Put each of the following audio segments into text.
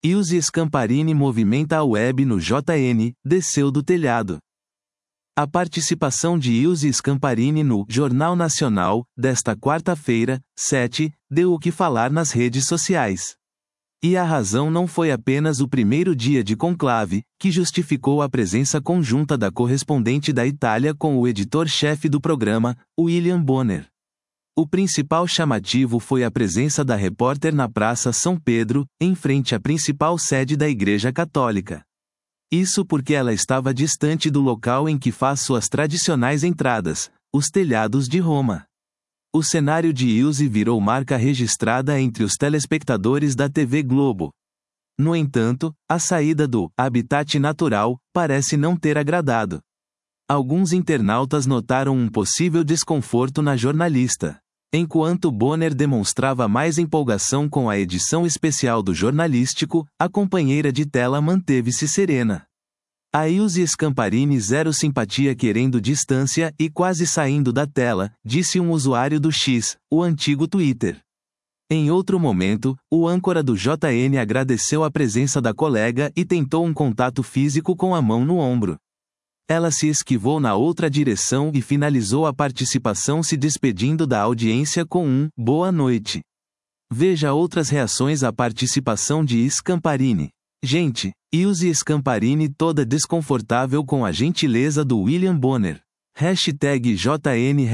Ilse Scamparini movimenta a web no JN, desceu do telhado. A participação de Ilse Scamparini no Jornal Nacional, desta quarta-feira, 7, deu o que falar nas redes sociais. E a razão não foi apenas o primeiro dia de conclave, que justificou a presença conjunta da correspondente da Itália com o editor-chefe do programa, William Bonner. O principal chamativo foi a presença da repórter na Praça São Pedro, em frente à principal sede da Igreja Católica. Isso porque ela estava distante do local em que faz suas tradicionais entradas, os telhados de Roma. O cenário de Ilse virou marca registrada entre os telespectadores da TV Globo. No entanto, a saída do habitat natural parece não ter agradado. Alguns internautas notaram um possível desconforto na jornalista. Enquanto Bonner demonstrava mais empolgação com a edição especial do jornalístico, a companheira de tela manteve-se serena. A Ilse Scamparini zero simpatia querendo distância e quase saindo da tela, disse um usuário do X, o antigo Twitter. Em outro momento, o âncora do JN agradeceu a presença da colega e tentou um contato físico com a mão no ombro. Ela se esquivou na outra direção e finalizou a participação se despedindo da audiência com um boa noite. Veja outras reações à participação de Scamparini. Gente, Ilse Scamparini toda desconfortável com a gentileza do William Bonner. #JN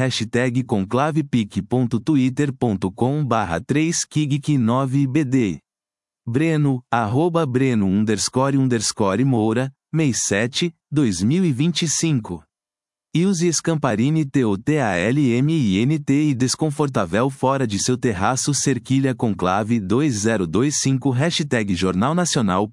#conclavepic.twitter.com/3kigk9bd Breno, @Breno__Moura, mês 7, 2025. Ilse Scamparini TOTALMINT e desconfortável fora de seu terraço cerquilha conclave 2025 #Jornal Nacional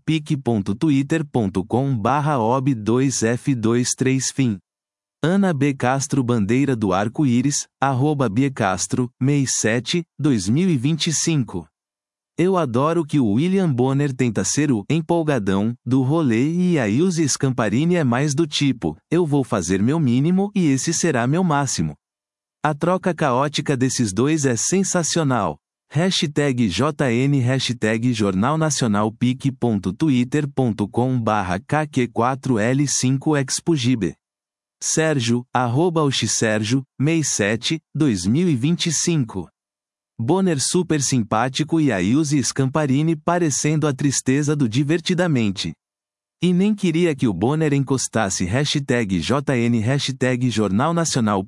pic.twitter.com/ob2f23 fim. Ana B. Castro Bandeira do Arco-Íris, @BCastro, mês 7, 2025. Eu adoro que o William Bonner tenta ser o empolgadão do rolê e a Ilse Scamparini é mais do tipo, eu vou fazer meu mínimo e esse será meu máximo. A troca caótica desses dois é sensacional. #JN Jornal Nacional pic.twitter.com/kq4l5expugibe. Sérgio, @oxsérgio, mês 7, 2025. Bonner super simpático e a Ilse Scamparini parecendo a tristeza do divertidamente. E nem queria que o Bonner encostasse #JN Jornal Nacional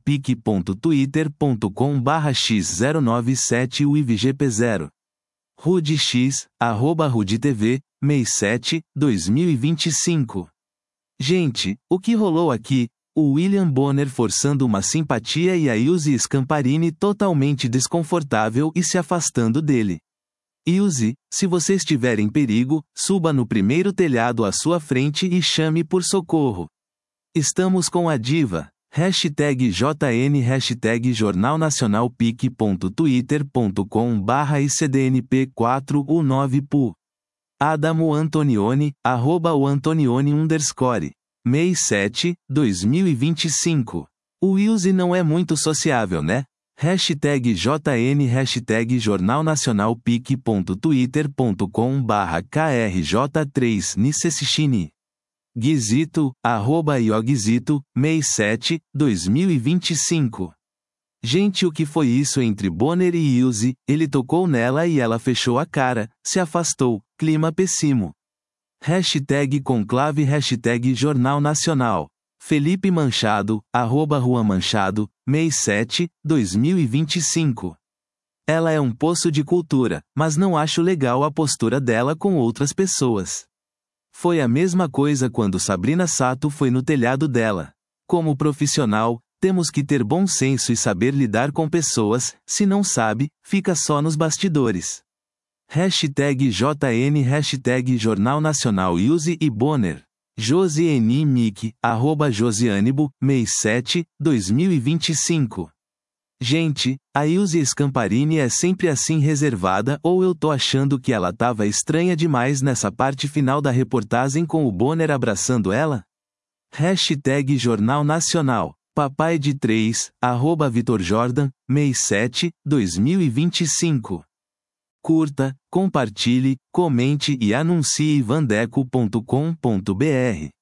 pic.twitter.com/x097uivgp0. Rude X, @RudeTV, mês 7, 2025. Gente, o que rolou aqui? O William Bonner forçando uma simpatia e a Ilse Scamparini totalmente desconfortável e se afastando dele. Ilse, se você estiver em perigo, suba no primeiro telhado à sua frente e chame por socorro. Estamos com a diva. #JN Jornal Nacional pic.twitter.com/icdnp4u9pu. Adamo Antonioni, @o_Antonioni_. Mês 7, 2025. O Ilse não é muito sociável, né? #JN Jornal Nacional pic.twitter.com/krj3niceschini. Guizito, @Iogizito, mês 7, 2025. Gente, o que foi isso entre Bonner e Ilse? Ele tocou nela e ela fechou a cara, se afastou, clima péssimo. #conclave #Jornal Nacional. Felipe Manchado, @Juan Manchado, mês 7, 2025. Ela é um poço de cultura, mas não acho legal a postura dela com outras pessoas. Foi a mesma coisa quando Sabrina Sato foi no telhado dela. Como profissional, temos que ter bom senso e saber lidar com pessoas, se não sabe, fica só nos bastidores. #JN Jornal Nacional Ilse e Bonner. Josiane Mick, @Josianibo, mês 7, 2025. Gente, a Ilse Scamparini é sempre assim reservada ou eu tô achando que ela tava estranha demais nessa parte final da reportagem com o Bonner abraçando ela? Jornal Nacional. Papai de 3, @Vitor Jordan, mês 7, 2025. Curta, compartilhe, comente e anuncie vandeco.com.br.